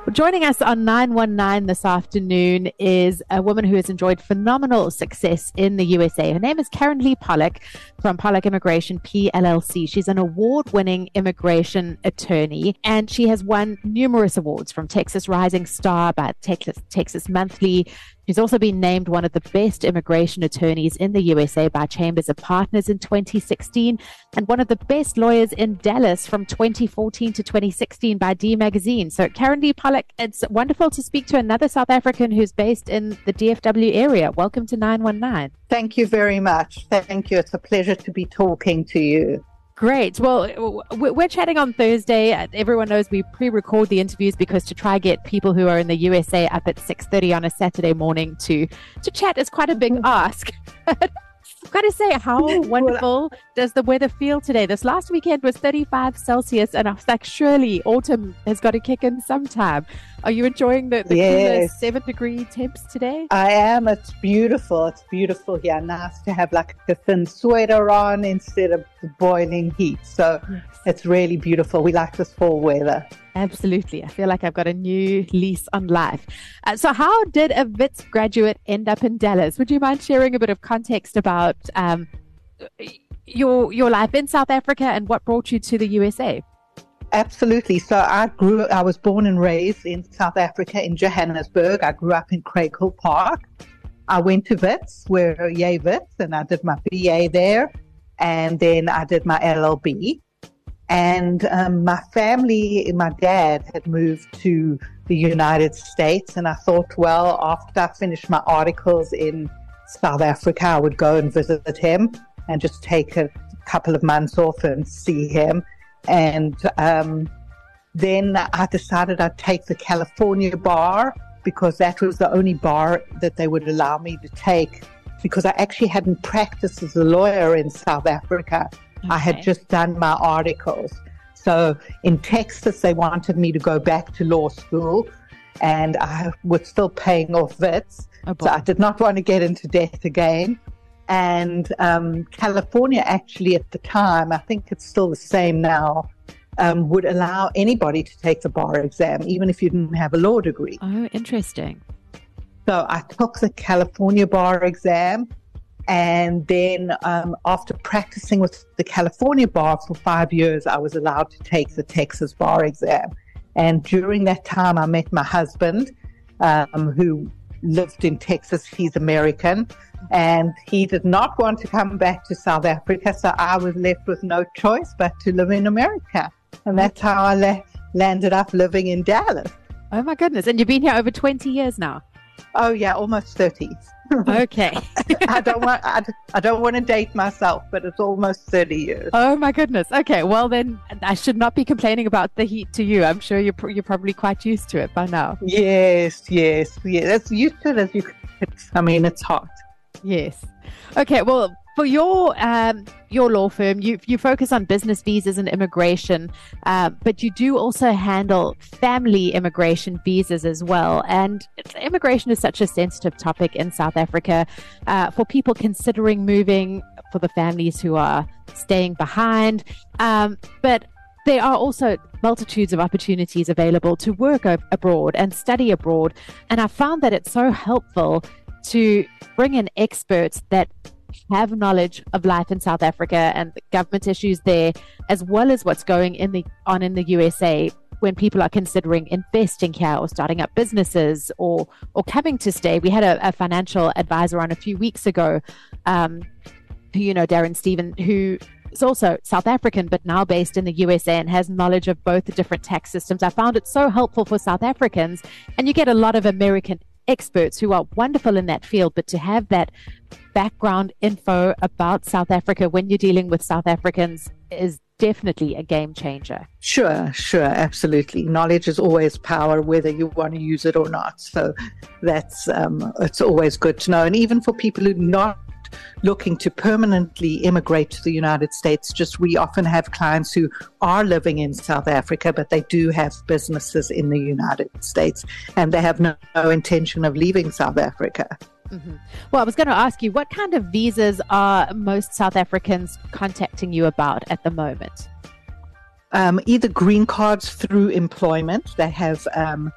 Joining us on 919 this afternoon is a woman who has enjoyed phenomenal success in the USA. Her name is Karen Lee Pollock from Pollock Immigration PLLC. She's an award-winning immigration attorney, and she has won numerous awards from Texas Rising Star by Texas Monthly. She's also been named one of the best immigration attorneys in the USA by Chambers of Partners in 2016 and one of the best lawyers in Dallas from 2014 to 2016 by D Magazine. So Karen Lee Pollock, it's wonderful to speak to another South African who's based in the DFW area. Welcome to 919. Thank you very much. Thank you. It's a pleasure to be talking to you. Great. Well, we're chatting on Thursday. Everyone knows we pre-record the interviews because to try get people who are in the USA up at 6:30 on a Saturday morning to chat is quite a big ask. I've got to say, how wonderful does the weather feel today? This last weekend was 35 Celsius, and I was like, surely autumn has got to kick in sometime. Are you enjoying the cooler 7-degree temps today? I am. It's beautiful. It's beautiful here. Nice to have like a thin sweater on instead of the boiling heat. So It's really beautiful. We like this fall weather. Absolutely. I feel like I've got a new lease on life. So how did a Wits graduate end up in Dallas? Would you mind sharing a bit of context about your life in South Africa and what brought you to the USA? Absolutely. So I was born and raised in South Africa, in Johannesburg. I grew up in Craighill Park. I went to Wits, Wits, and I did my BA there. And then I did my LLB. And my family, my dad had moved to the United States. And I thought, well, after I finished my articles in South Africa, I would go and visit him and just take a couple of months off and see him. And then I decided I'd take the California bar because that was the only bar that they would allow me to take, because I actually hadn't practiced as a lawyer in South Africa. Okay. I had just done my articles. So in Texas, they wanted me to go back to law school, and I was still paying off Wits. So I did not want to get into debt again. And California actually at the time, I think it's still the same now, would allow anybody to take the bar exam, even if you didn't have a law degree. Oh, interesting. So I took the California bar exam, and then after practicing with the California bar for 5 years, I was allowed to take the Texas bar exam. And during that time, I met my husband, who lived in Texas. He's American, and he did not want to come back to South Africa, so I was left with no choice but to live in America. And that's how I landed up living in Dallas. Oh my goodness. And you've been here over 20 years now? Oh yeah, almost 30. Okay. I don't want to date myself, but it's almost 30 years. Oh my goodness. Okay, well then I should not be complaining about the heat to you. I'm sure you're probably quite used to it by now. Yes. As used to it as you could. I mean, it's hot. Yes. Okay, well, for your law firm, you focus on business visas and immigration, but you do also handle family immigration visas as well. And immigration is such a sensitive topic in South Africa for people considering moving, for the families who are staying behind. But there are also multitudes of opportunities available to work abroad and study abroad. And I found that it's so helpful to bring in experts that have knowledge of life in South Africa and the government issues there, as well as what's going on in the USA when people are considering investing here or starting up businesses or coming to stay. We had a financial advisor on a few weeks ago, who you know, Darren Stephen, who is also South African but now based in the USA and has knowledge of both the different tax systems. I found it so helpful for South Africans, and you get a lot of American experts who are wonderful in that field, but to have that background info about South Africa when you're dealing with South Africans is definitely a game changer. Sure, absolutely. Knowledge is always power, whether you want to use it or not. So that's it's always good to know. And even for people who are not looking to permanently immigrate to the United States, we often have clients who are living in South Africa, but they do have businesses in the United States, and they have no intention of leaving South Africa. Mm-hmm. Well, I was going to ask you, what kind of visas are most South Africans contacting you about at the moment? Either green cards through employment. They have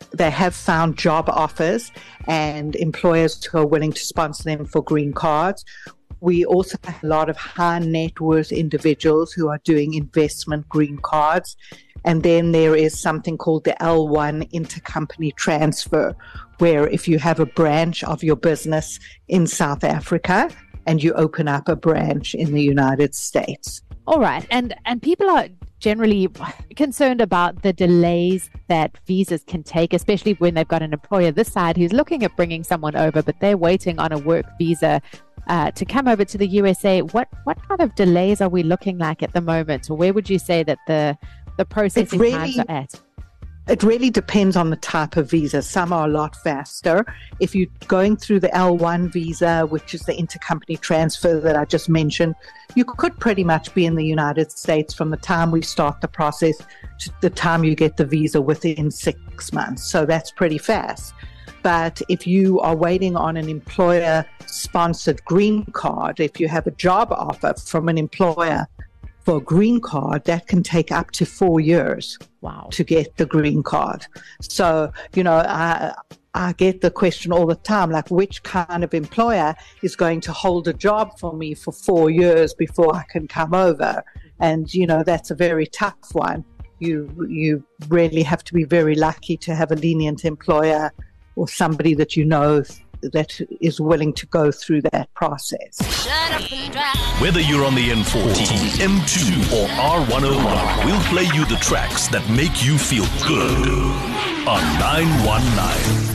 they have found job offers and employers who are willing to sponsor them for green cards. We also have a lot of high net worth individuals who are doing investment green cards. And then there is something called the L1 intercompany transfer, where if you have a branch of your business in South Africa and you open up a branch in the United States. All right. And people are generally concerned about the delays that visas can take, especially when they've got an employer this side who's looking at bringing someone over, but they're waiting on a work visa to come over to the USA. What kind of delays are we looking like at the moment? Or where would you say that the processing times are at? It really depends on the type of visa. Some are a lot faster. If you're going through the L1 visa, which is the intercompany transfer that I just mentioned, you could pretty much be in the United States from the time we start the process to the time you get the visa within 6 months. So that's pretty fast. But if you are waiting on an employer-sponsored green card, if you have a job offer from an employer for a green card, that can take up to 4 years. Wow. To get the green card. So, I get the question all the time, like, which kind of employer is going to hold a job for me for 4 years before I can come over? And, that's a very tough one. You really have to be very lucky to have a lenient employer or somebody that that is willing to go through that process. Whether you're on the N40, M2 or R101, we'll play you the tracks that make you feel good on 919.